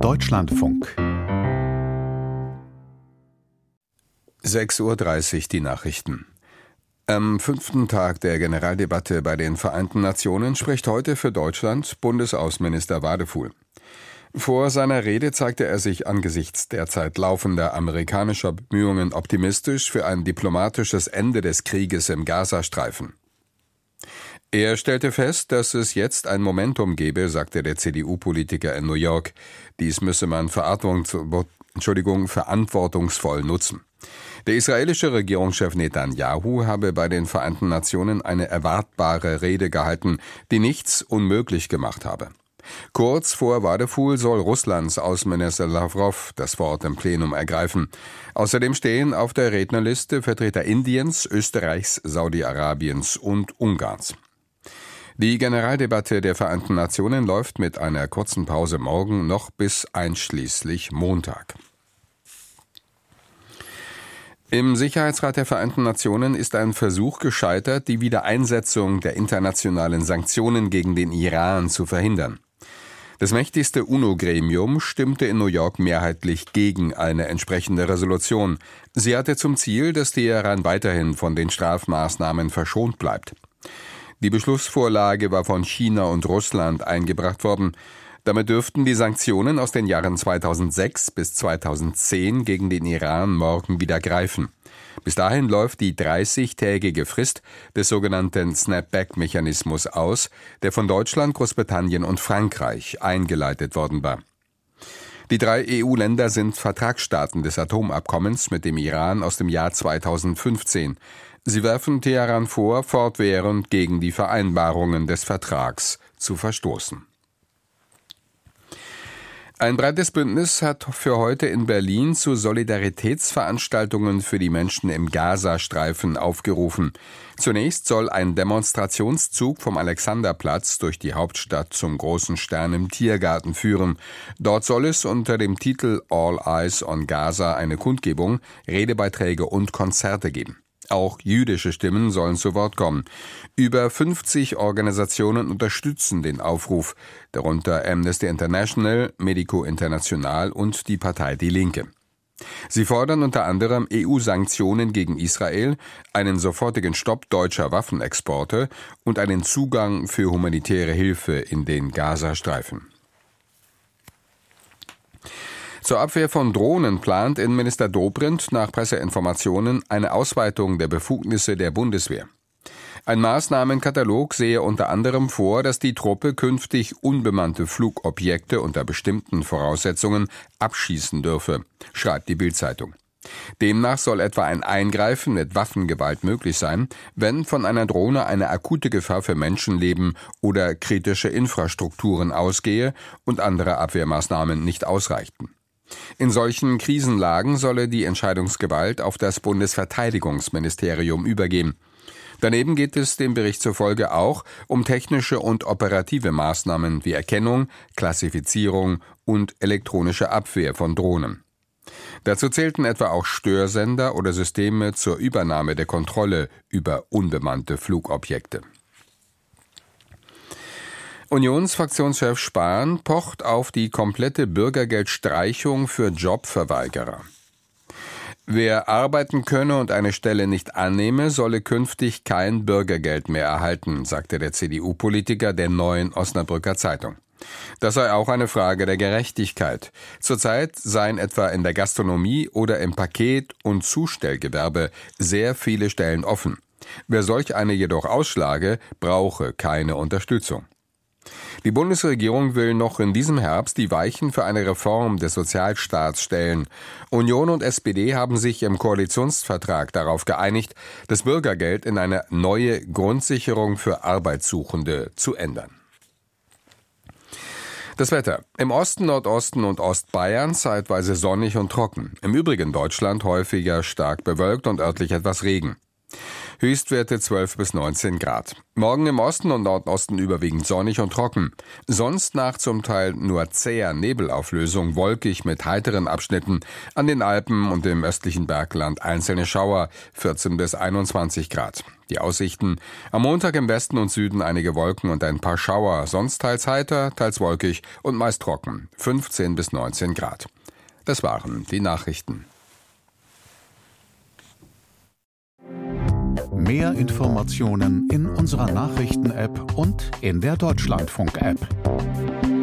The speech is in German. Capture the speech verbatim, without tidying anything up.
Deutschlandfunk. sechs Uhr dreißig die Nachrichten. Am fünften Tag der Generaldebatte bei den Vereinten Nationen spricht heute für Deutschland Bundesaußenminister Wadefuhl. Vor seiner Rede zeigte er sich angesichts derzeit laufender amerikanischer Bemühungen optimistisch für ein diplomatisches Ende des Krieges im Gazastreifen. Er stellte fest, dass es jetzt ein Momentum gebe, sagte der C D U-Politiker in New York. Dies müsse man Entschuldigung, verantwortungsvoll nutzen. Der israelische Regierungschef Netanyahu habe bei den Vereinten Nationen eine erwartbare Rede gehalten, die nichts unmöglich gemacht habe. Kurz vor Wadefuhl soll Russlands Außenminister Lavrov das Wort im Plenum ergreifen. Außerdem stehen auf der Rednerliste Vertreter Indiens, Österreichs, Saudi-Arabiens und Ungarns. Die Generaldebatte der Vereinten Nationen läuft mit einer kurzen Pause morgen noch bis einschließlich Montag. Im Sicherheitsrat der Vereinten Nationen ist ein Versuch gescheitert, die Wiedereinsetzung der internationalen Sanktionen gegen den Iran zu verhindern. Das mächtigste UNO-Gremium stimmte in New York mehrheitlich gegen eine entsprechende Resolution. Sie hatte zum Ziel, dass Teheran weiterhin von den Strafmaßnahmen verschont bleibt. Die Beschlussvorlage war von China und Russland eingebracht worden. Damit dürften die Sanktionen aus den Jahren zweitausendsechs bis zweitausendzehn gegen den Iran morgen wieder greifen. Bis dahin läuft die dreißigtägige Frist des sogenannten Snapback-Mechanismus aus, der von Deutschland, Großbritannien und Frankreich eingeleitet worden war. Die drei E U-Länder sind Vertragsstaaten des Atomabkommens mit dem Iran aus dem Jahr zweitausendfünfzehn. Sie werfen Teheran vor, fortwährend gegen die Vereinbarungen des Vertrags zu verstoßen. Ein breites Bündnis hat für heute in Berlin zu Solidaritätsveranstaltungen für die Menschen im Gazastreifen aufgerufen. Zunächst soll ein Demonstrationszug vom Alexanderplatz durch die Hauptstadt zum Großen Stern im Tiergarten führen. Dort soll es unter dem Titel All Eyes on Gaza eine Kundgebung, Redebeiträge und Konzerte geben. Auch jüdische Stimmen sollen zu Wort kommen. Über fünfzig Organisationen unterstützen den Aufruf, darunter Amnesty International, Medico International und die Partei Die Linke. Sie fordern unter anderem E U-Sanktionen gegen Israel, einen sofortigen Stopp deutscher Waffenexporte und einen Zugang für humanitäre Hilfe in den Gazastreifen. Zur Abwehr von Drohnen plant Innenminister Dobrindt nach Presseinformationen eine Ausweitung der Befugnisse der Bundeswehr. Ein Maßnahmenkatalog sehe unter anderem vor, dass die Truppe künftig unbemannte Flugobjekte unter bestimmten Voraussetzungen abschießen dürfe, schreibt die Bild-Zeitung. Demnach soll etwa ein Eingreifen mit Waffengewalt möglich sein, wenn von einer Drohne eine akute Gefahr für Menschenleben oder kritische Infrastrukturen ausgehe und andere Abwehrmaßnahmen nicht ausreichten. In solchen Krisenlagen solle die Entscheidungsgewalt auf das Bundesverteidigungsministerium übergehen. Daneben geht es dem Bericht zufolge auch um technische und operative Maßnahmen wie Erkennung, Klassifizierung und elektronische Abwehr von Drohnen. Dazu zählten etwa auch Störsender oder Systeme zur Übernahme der Kontrolle über unbemannte Flugobjekte. Unionsfraktionschef Spahn pocht auf die komplette Bürgergeldstreichung für Jobverweigerer. Wer arbeiten könne und eine Stelle nicht annehme, solle künftig kein Bürgergeld mehr erhalten, sagte der C D U-Politiker der Neuen Osnabrücker Zeitung. Das sei auch eine Frage der Gerechtigkeit. Zurzeit seien etwa in der Gastronomie oder im Paket- und Zustellgewerbe sehr viele Stellen offen. Wer solch eine jedoch ausschlage, brauche keine Unterstützung. Die Bundesregierung will noch in diesem Herbst die Weichen für eine Reform des Sozialstaats stellen. Union und S P D haben sich im Koalitionsvertrag darauf geeinigt, das Bürgergeld in eine neue Grundsicherung für Arbeitssuchende zu ändern. Das Wetter. Im Osten, Nordosten und Ostbayern zeitweise sonnig und trocken. Im übrigen Deutschland häufiger stark bewölkt und örtlich etwas Regen. Höchstwerte zwölf bis neunzehn Grad. Morgen im Osten und Nordosten überwiegend sonnig und trocken. Sonst nach zum Teil nur zäher Nebelauflösung, wolkig mit heiteren Abschnitten. An den Alpen und im östlichen Bergland einzelne Schauer, vierzehn bis einundzwanzig Grad. Die Aussichten: am Montag im Westen und Süden einige Wolken und ein paar Schauer, sonst teils heiter, teils wolkig und meist trocken, fünfzehn bis neunzehn Grad. Das waren die Nachrichten. Mehr Informationen in unserer Nachrichten-App und in der Deutschlandfunk-App.